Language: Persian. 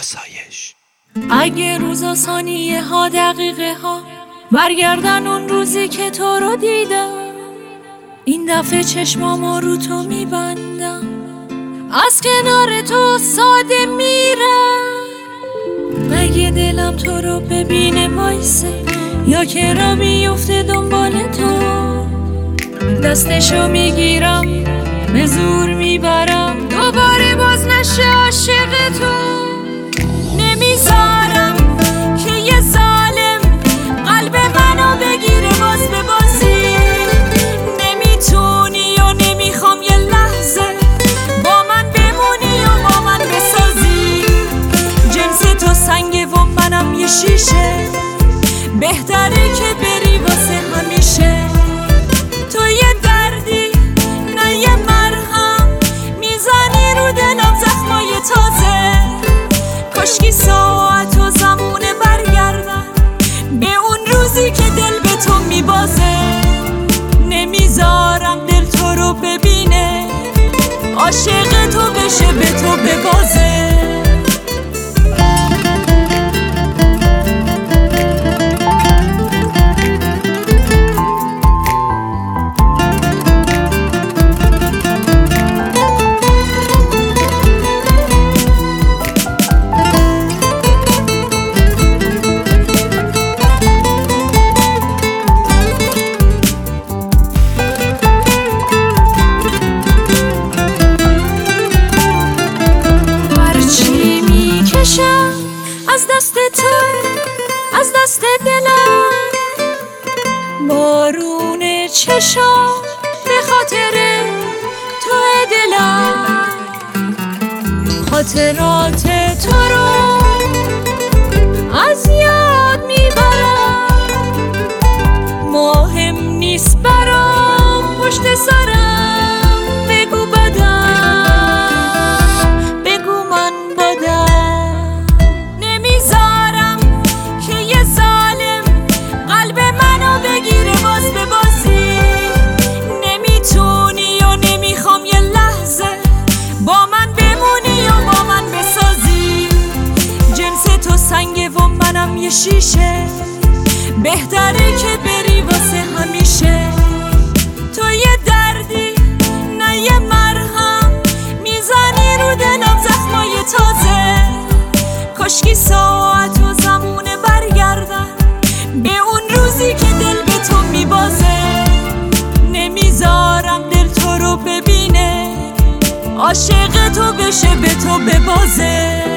آسایش. اگه روزا ثانیه ها دقیقه ها برگردن اون روزی که تو رو دیدم، این دفعه چشمامو رو تو میبندم، از کنار تو ساده میرم. مگه دلم تو رو ببینه وایسه، یا که را بیفته دنبال تو؟ دستشو میگیرم به زور میبرم، دوباره باز نشه عاشق تو. نمیذارم که یه ظالم قلب منو بگیره باز به بازی. نمیتونی و نمیخوام یه لحظه با من بمونی و با من بسازی. جنس تو سنگه و منم یه شیشه، بهتره که بری واسه همیشه. تو یه دردی نه یه مرهم، میزنی رو دلم زخمای تازه. کاشکی ساعت و زمونه برگردن به اون روزی که دل به تو میبازه. نمیذارم دل تو رو ببینه، عاشق تو بشه به تو ببازه. از دست تو، از دست دلم، بارون چشام به خاطر تو دلم. خاطرات تو رو از یاد میبرم، مهم نیست برام پشت سرم بگو بدم، بگو من بدم. بگیره باز به بازی. نمیتونی و نمیخوام یه لحظه با من بمونی و با من بسازی. جنس تو سنگه و منم یه شیشه، بهتره که بری واسه همیشه. تو یه دردی نه یه مرهم، میزنی رو دلم زخمای تازه. کاشکی ساعت و زمونه برگردن به اون روزی که دل به تو میبازه. نمیذارم دل تو رو ببینه، عاشق تو بشه به تو ببازه.